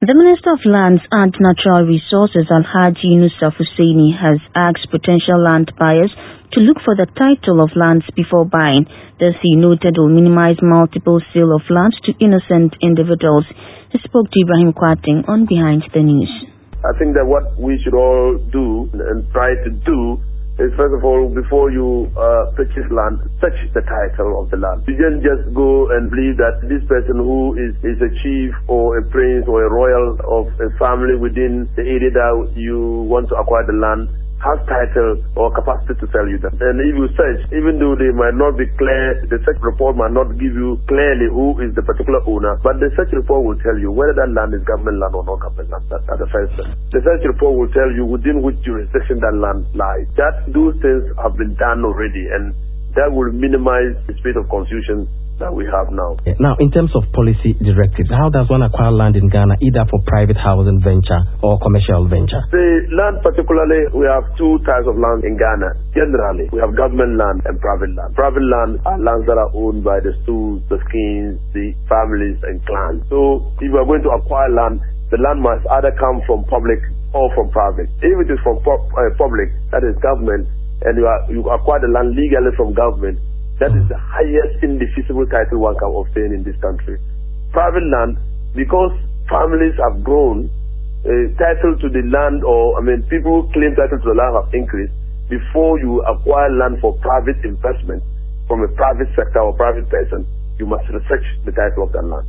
The Minister of Lands and Natural Resources, Alhaji Nusaf Hussaini, has asked potential land buyers to look for the title of lands before buying. This, he noted, will minimize multiple sale of lands to innocent individuals. He spoke to Ibrahim Kwating on Behind the News. I think that what we should all do and try to do is, first of all, before you purchase land, search the title of the land. You don't just go and believe that this person who is a chief or a prince or a royal of a family within the area that you want to acquire the land has title or capacity to sell you that. And if you search, even though they might not be clear, the search report might not give you clearly who is the particular owner, but the search report will tell you whether that land is government land or not government land. That's the first thing. The search report will tell you within which jurisdiction that land lies. Those things have been done already, and that will minimize the state of confusion that we have now. Now, in terms of policy directives, how does one acquire land in Ghana, either for private housing venture or commercial venture? The land, particularly, we have two types of land in Ghana. Generally, we have government land and private land. Private land are lands that are owned by the stools, the skins, the families and clans. So, if you are going to acquire land, the land must either come from public or from private. If it is from public, that is government, and you acquire the land legally from government, that is the highest indefeasible title one can obtain in this country. Private land, because families have grown, title to the land, people who claim title to the land have increased. Before you acquire land for private investment from a private sector or private person, you must research the title of that land.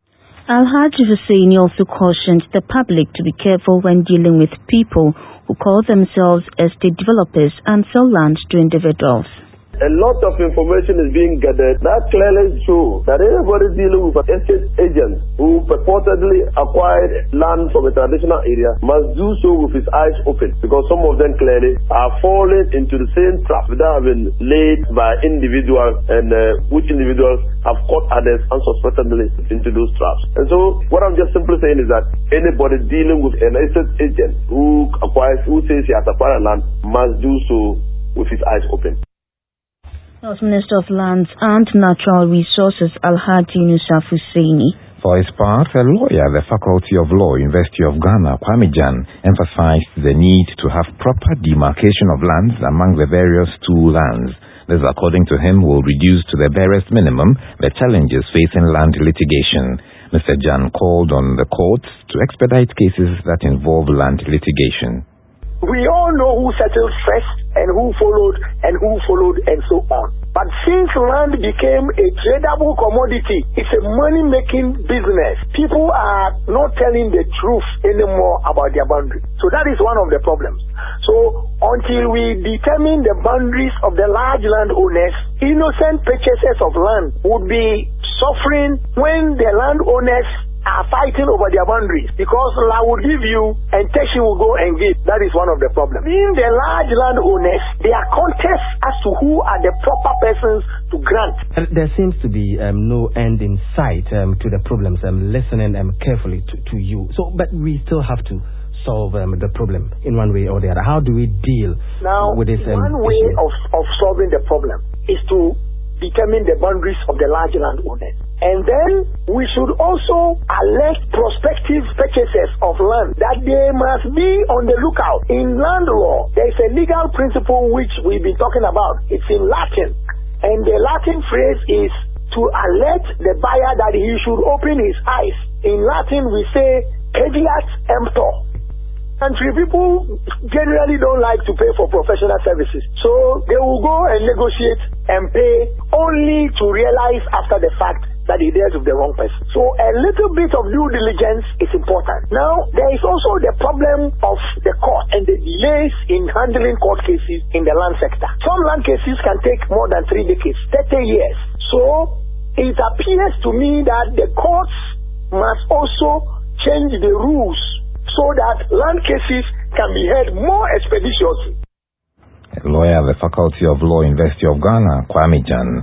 Alhaji Hussaini also cautioned the public to be careful when dealing with people who call themselves estate developers and sell land to individuals. A lot of information is being gathered that clearly shows that anybody dealing with an estate agent who purportedly acquired land from a traditional area must do so with his eyes open, because some of them clearly are falling into the same trap that have been laid by individuals, and which individuals have caught others unsuspectingly into those traps. And so what I'm just simply saying is that anybody dealing with an estate agent who says he has acquired land must do so with his eyes open. As Minister of Lands and Natural Resources, Alhaji Nusaf Hussaini. For his part, a lawyer at the Faculty of Law, University of Ghana, Kwame Jan, emphasized the need to have proper demarcation of lands among the various stool lands. This, according to him, will reduce to the barest minimum the challenges facing land litigation. Mr. Jan called on the courts to expedite cases that involve land litigation. We all know who settled first and who followed and so on. But since land became a tradable commodity, it's a money-making business. People are not telling the truth anymore about their boundaries. So that is one of the problems. So until we determine the boundaries of the large landowners, innocent purchasers of land would be suffering when the landowners are fighting over their boundaries, because law will give you and Teshi will go and give. That is one of the problems. In the large landowners, there are contests as to who are the proper persons to grant. There seems to be no end in sight to the problems. I'm listening carefully to you. So, but we still have to solve the problem in one way or the other. How do we deal with this one way of solving the problem is to determine the boundaries of the large landowners. And then we should also alert prospective purchasers of land that they must be on the lookout. In land law, there is a legal principle which we've been talking about. It's in Latin. And the Latin phrase is to alert the buyer that he should open his eyes. In Latin, we say, caveat emptor. Country people generally don't like to pay for professional services. So they will go and negotiate and pay only to realize after the fact that he dealt with the wrong person. So a little bit of due diligence is important. Now, there is also the problem of the court and the delays in handling court cases in the land sector. Some land cases can take more than 3 decades, 30 years. So it appears to me that the courts must also change the rules so that land cases can be heard more expeditiously. A lawyer at the Faculty of Law, University of Ghana, Kwame Jan.